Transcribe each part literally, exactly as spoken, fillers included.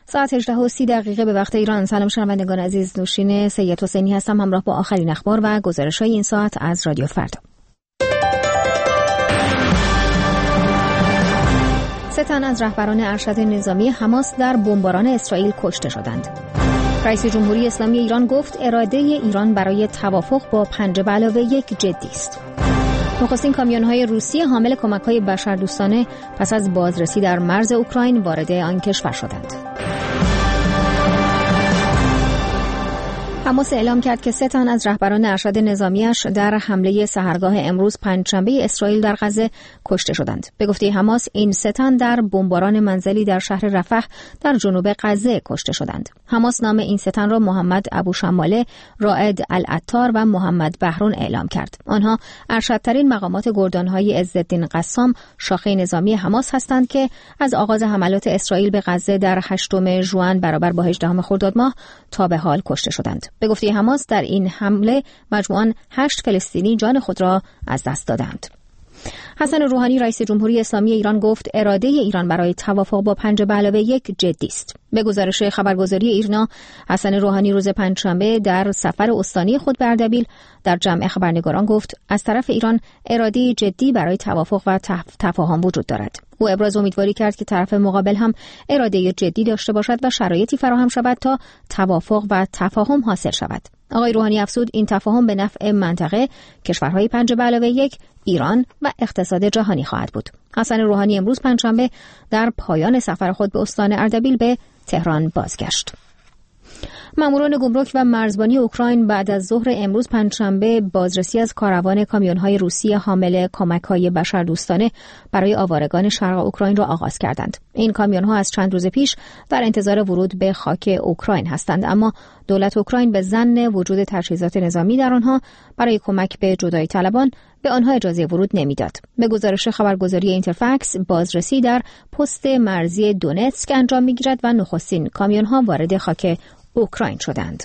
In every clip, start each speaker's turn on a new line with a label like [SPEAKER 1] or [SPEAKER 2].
[SPEAKER 1] ساعت هجده و سی دقیقه به وقت ایران. سلام شنوندگان عزیز، نوشین سید حسینی هستم همراه با آخرین اخبار و گزارش‌های این ساعت از رادیو فردا. سه تن از رهبران ارشد نظامی حماس در بمباران اسرائیل کشته شدند. رئیس جمهوری اسلامی ایران گفت اراده ایران برای توافق با پنج به علاوه یک جدی است. نخستین کامیون‌های روسی حامل کمک‌های بشردوستانه پس از بازرسی در مرز اوکراین وارد آن کشور شدند. حماس اعلام کرد که سه تن از رهبران ارشد نظامیش در حمله سحرگاه امروز پنجشنبه اسرائیل در غزه کشته شدند. به گفته حماس این سه تن در بمباران منزلی در شهر رفح در جنوب غزه کشته شدند. حماس نام این سه تن را محمد ابو شماله، رائد العطار و محمد بهرون اعلام کرد. آنها ارشدترین مقامات گردانهای عزالدین قسام شاخه نظامی حماس هستند که از آغاز حملات اسرائیل به غزه در هشتم ژوئن برابر با هجدهم خرداد ماه تا به حال کشته شدند. به گفته حماس در این حمله مجموعاً هشت فلسطینی جان خود را از دست دادند. حسن روحانی رئیس جمهوری اسلامی ایران گفت اراده ایران برای توافق با پنج به علاوه یک جدی است. به گزارش خبرگزاری ایرنا، حسن روحانی روز پنجشنبه در سفر استانی خود به اردبیل در جمع خبرنگاران گفت از طرف ایران اراده جدی برای توافق و تفاهم وجود دارد. او ابراز امیدواری کرد که طرف مقابل هم اراده جدی داشته باشد و شرایطی فراهم شود تا توافق و تفاهم حاصل شود. آقای روحانی افزود این تفاهم به نفع منطقه، کشورهای پنج به علاوه یک، ایران و اقتصاد جهانی خواهد بود. حسن روحانی امروز پنجشنبه در پایان سفر خود به استان اردبیل به تهران بازگشت. ماموران گمرک و مرزبانی اوکراین بعد از ظهر امروز پنجشنبه بازرسی از کاروان کامیون‌های روسی حامل کمک‌های بشردوستانه برای آوارگان شرق اوکراین را آغاز کردند. این کامیون‌ها از چند روز پیش در انتظار ورود به خاک اوکراین هستند، اما دولت اوکراین به ظن وجود تجهیزات نظامی در آنها برای کمک به جدایی طلبان به آنها اجازه ورود نمیداد. به گزارش خبرگزاری اینترفکس، بازرسی در پست مرزی دونتسک انجام می‌گیرد و نخستین کامیون‌ها وارد خاک اوکراین شدند.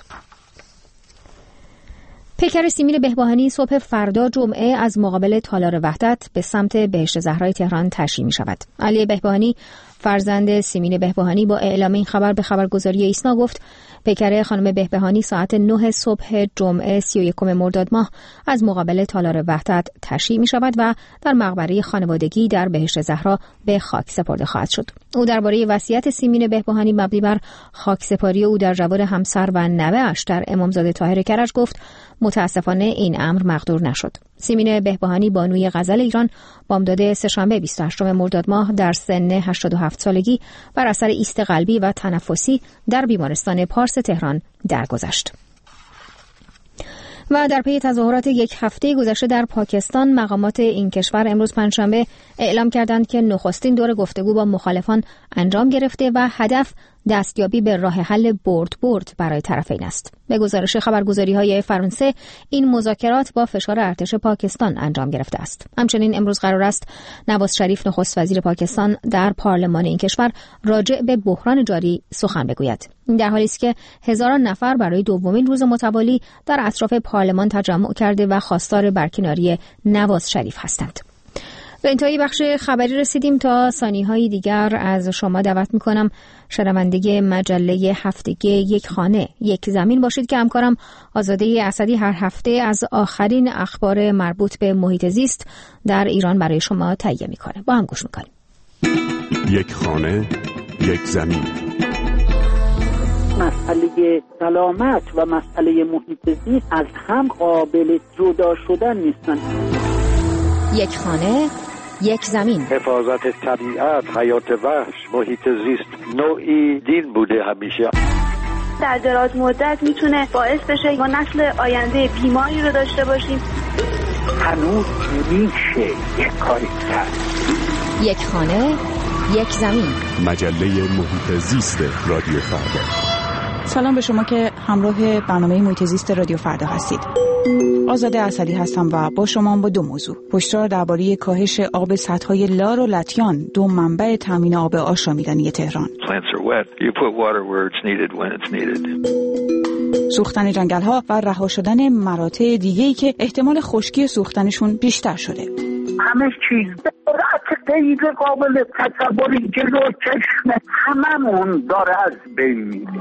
[SPEAKER 1] پیکر سیمین بهبهانی صبح فردا جمعه از مقابل تالار وحدت به سمت بهشت زهرای تهران تشییع می شود. علی بهبهانی فرزند سیمین بهبهانی با اعلام این خبر به خبرگزاری ایسنا گفت پیکر خانم بهبهانی ساعت نه صبح جمعه سی و یکم مرداد ماه از مقابل تالار وحدت تشییع می شود و در مقبره خانوادگی در بهشت زهرا به خاک سپرده خواهد شد. او درباره وصیت سیمین بهبهانی مبنی بر خاکسپاری او در جوار همسر و نوه‌اش در امامزاده طاهر کرج گفت متاسفانه این امر مقدور نشد. سیمین بهبهانی بانوی غزل ایران بامداد سه‌شنبه بیست و هشتم مرداد ماه در سن هشتاد و هفت سالگی بر اثر ایست قلبی و تنفسی در بیمارستان پارس تهران درگذشت. و در پی تظاهرات یک هفته گذشته در پاکستان، مقامات این کشور امروز پنجشنبه اعلام کردند که نخستین دور گفتگو با مخالفان انجام گرفته و هدف دستیابی به راه حل برد برد برای طرفین است. به گزارش خبرگزاری‌های فرانسه، این مذاکرات با فشار ارتش پاکستان انجام گرفته است. همچنین امروز قرار است نواز شریف نخست وزیر پاکستان در پارلمان این کشور راجع به بحران جاری سخن بگوید. این در حالی است که هزاران نفر برای دومین روز متوالی در اطراف پارلمان تجمع کرده و خواستار برکناری نواز شریف هستند. به انتهای بخش خبری رسیدیم. تا ثانیه‌های دیگر از شما دعوت می‌کنم شنونده مجله هفتگی یک خانه یک زمین باشید که همکارم آزاده اسدی هر هفته از آخرین اخبار مربوط به محیط زیست در ایران برای شما تهیه می‌کنه. با هم گوش می‌کنیم.
[SPEAKER 2] یک خانه یک زمین.
[SPEAKER 3] مسئله سلامت و مسئله محیط زیست از هم قابل جدا شدن نیستند.
[SPEAKER 1] یک خانه یک زمین.
[SPEAKER 4] حفاظت طبیعت، حیات وحش، محیط زیست نوعی دین بوده همیشه.
[SPEAKER 5] در دراز مدت میتونه باعث بشه ما نسل آینده بیماری رو داشته باشیم.
[SPEAKER 3] هنوز میشه یک کاری کرد.
[SPEAKER 1] یک خانه یک زمین.
[SPEAKER 2] مجله محیط زیست رادیو فردا.
[SPEAKER 6] سلام به شما که همراه برنامه محیط زیست رادیو فردا هستید. آزاده اسدی هستم و با شما با دو موضوع. هشدار درباره کاهش آب سدهای لار و لطیان، دو منبع تامین آب آشامیدنی تهران. سوختن جنگل‌ها و رها شدن مراتع دیگه‌ای که احتمال خشکی سوختنشون بیشتر شده.
[SPEAKER 3] همه چیز به سرعت غیر قابل تصوری جلو چشم هممون داره از بین میره.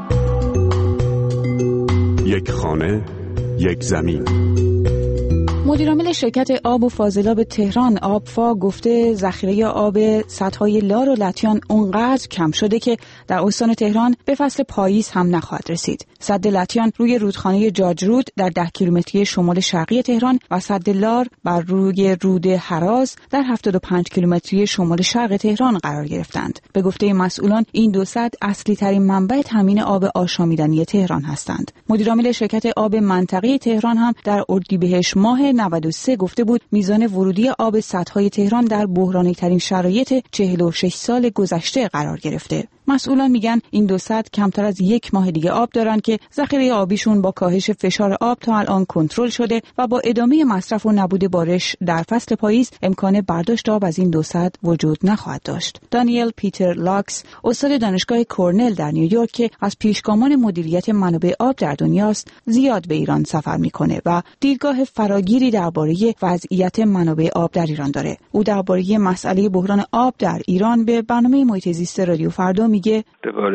[SPEAKER 2] یک خانه، یک زمین.
[SPEAKER 6] مدیرعامل شرکت آب و فاضلاب تهران آبفا گفته ذخیره آب سدهای لار و لطیان اونقدر کم شده که در استان تهران به فصل پاییز هم نخواهد رسید. سد لطیان روی رودخانه جاجرود در ده کیلومتری شمال شرقی تهران و سد لار بر روی رود هراز در هفتاد و پنج کیلومتری شمال شرق تهران قرار گرفتند. به گفته مسئولان این دو سد اصلی ترین منبع تامین آب آشامیدنی تهران هستند. مدیرعامل شرکت آب منطقه تهران هم در اردیبهشت ماه نود و سه گفته بود میزان ورودی آب سدهای تهران در بحرانی ترین شرایط چهل و شش سال گذشته قرار گرفته. مسئولان میگن این دو سد کمتر از یک ماه دیگه آب دارن که ذخیره آبیشون با کاهش فشار آب تا الان کنترل شده و با ادامه مصرف و نبود بارش در فصل پاییز امکان برداشت آب از این دو سد وجود نخواهد داشت. دانیل پیتر لاکس، استاد دانشگاه کورنل در نیویورک که از پیشگامان مدیریت منابع آب در دنیاست، زیاد به ایران سفر میکنه و دیدگاه فراگیری درباره وضعیت منابع آب در ایران داره. او درباره مسئله بحران آب در ایران به برنامه محیط زیست رادیو فردا میگه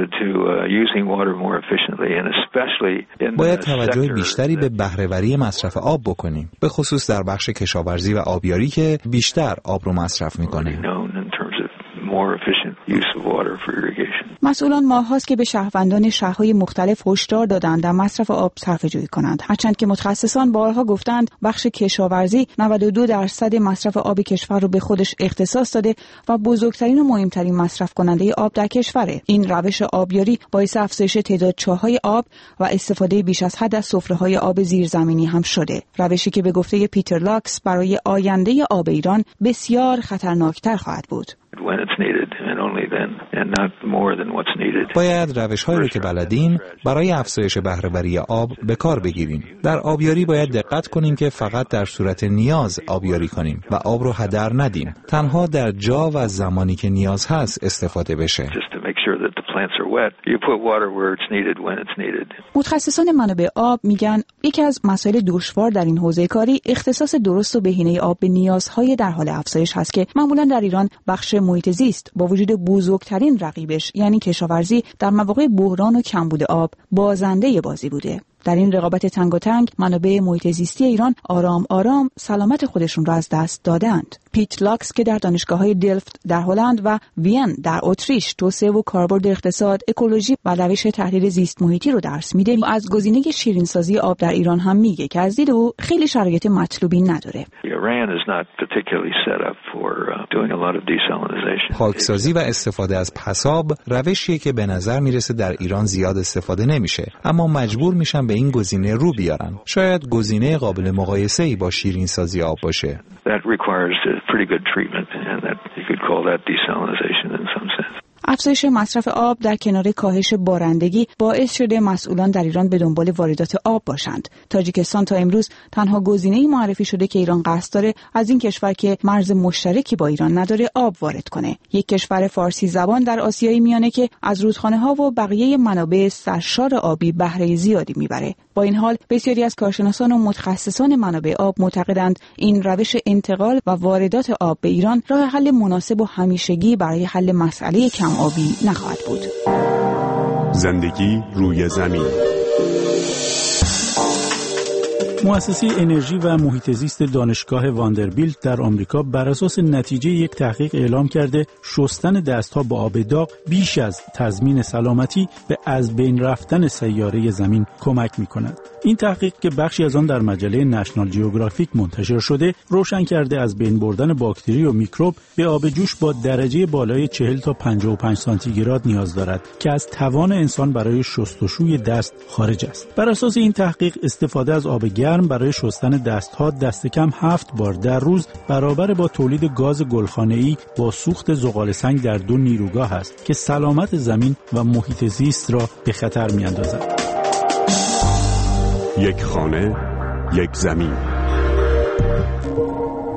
[SPEAKER 7] باید توجه بیشتری به بهره‌وری مصرف آب بکنیم، به خصوص در بخش کشاورزی و آبیاری که بیشتر آب رو مصرف میکنه.
[SPEAKER 6] مسئولان ماه‌هاست که به شهروندان شهرهای مختلف هشدار دادند در مصرف آب صرفه‌جویی کنند، هرچند که متخصصان بارها گفتند بخش کشاورزی نود و دو درصد مصرف آب کشور رو به خودش اختصاص داده و بزرگترین و مهمترین مصرف کننده آب در کشوره. این روش آبیاری باعث افزایش تعداد چاهای آب و استفاده بیش از حد از سفره‌های آب زیرزمینی هم شده، روشی که به گفته پیتر لاکس برای آینده آب ایران بسیار خطرناکتر خواهد بود.
[SPEAKER 7] باید روش‌هایی رو که بلدیم برای افزایش بهره‌وری آب به کار بگیریم. در آبیاری باید دقت کنیم که فقط در صورت نیاز آبیاری کنیم و آب رو هدر ندیم. تنها در جا و زمانی که نیاز هست استفاده بشه.
[SPEAKER 6] متخصصان منابع آب میگن یکی از مسائل دشوار در این حوزه کاری اختصاص درست و بهینه آب به نیازهای در حال افزایش هست که معمولا در ایران بخش محیط زیست با وجود بزرگترین رقیبش یعنی کشاورزی در مواقع بحران و کمبود آب بازنده بازی بوده. در این رقابت تنگاتنگ منابع محیط زیستی ایران آرام آرام سلامت خودشون را از دست دادند. پیت لاکس که در دانشگاه‌های دلفت در هلند و وین در اتریش توسعه و کاربرد اقتصاد، اکولوژی و روش تحلیل زیست محیطی رو درس میده، از گزینه شیرینسازی آب در ایران هم میگه که از دید او خیلی شرایط مطلوبی نداره.
[SPEAKER 7] پاکسازی و استفاده از پساب روشیه که به نظر میرسه در ایران زیاد استفاده نمیشه، اما مجبور میشن به این گزینه رو بیارن. شاید گزینه قابل مقایسه‌ای با شیرینسازی آب باشه.
[SPEAKER 6] افزایش مصرف آب در کنار کاهش بارندگی باعث شده مسئولان در ایران به دنبال واردات آب باشند. تاجیکستان تا امروز تنها گزینه‌ای معرفی شده که ایران قصد داره از این کشور که مرز مشترکی با ایران نداره آب وارد کنه. یک کشور فارسی زبان در آسیای میانه که از رودخانه‌ها و بقیه منابع سرشار آبی بهره زیادی میبره. با این حال بسیاری از کارشناسان و متخصصان منابع آب معتقدند این روش انتقال و واردات آب به ایران راه حل مناسب و همیشگی برای حل مسئله کم آبی نخواهد بود.
[SPEAKER 2] زندگی روی زمین.
[SPEAKER 8] مؤسسه انرژی و محیط زیست دانشگاه واندربیلت در آمریکا بر اساس نتیجه یک تحقیق اعلام کرده شستن دستها با آب داغ بیش از تضمین سلامتی به از بین رفتن سیاره زمین کمک می‌کند. این تحقیق که بخشی از آن در مجله نشنال جیوگرافیک منتشر شده، روشن کرده از بین بردن باکتری و میکروب به آب جوش با درجه بالای چهل تا پنجاه و پنج سانتیگراد نیاز دارد که از توان انسان برای شستشوی دست خارج است. بر اساس این تحقیق استفاده از آب گرم برای شستن دستها دست کم هفت بار در روز برابر با تولید گاز گلخانه‌ای با سوخت زغال سنگ در دو نیروگاه است که سلامت زمین و محیط زیست را به خطر می‌اندازد.
[SPEAKER 2] یک خانه، یک زمین.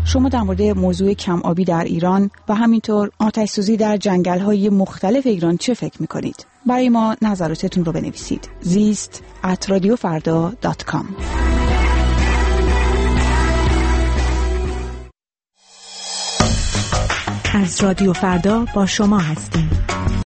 [SPEAKER 6] شما در مورد موضوع کم آبی در ایران و همینطور آتش‌سوزی در جنگل‌های مختلف ایران چه فکر می‌کنید؟ برای ما نظراتتون رو بنویسید. زیست ات رادیو فردا دات کام.
[SPEAKER 9] از رادیو فردا با شما هستیم.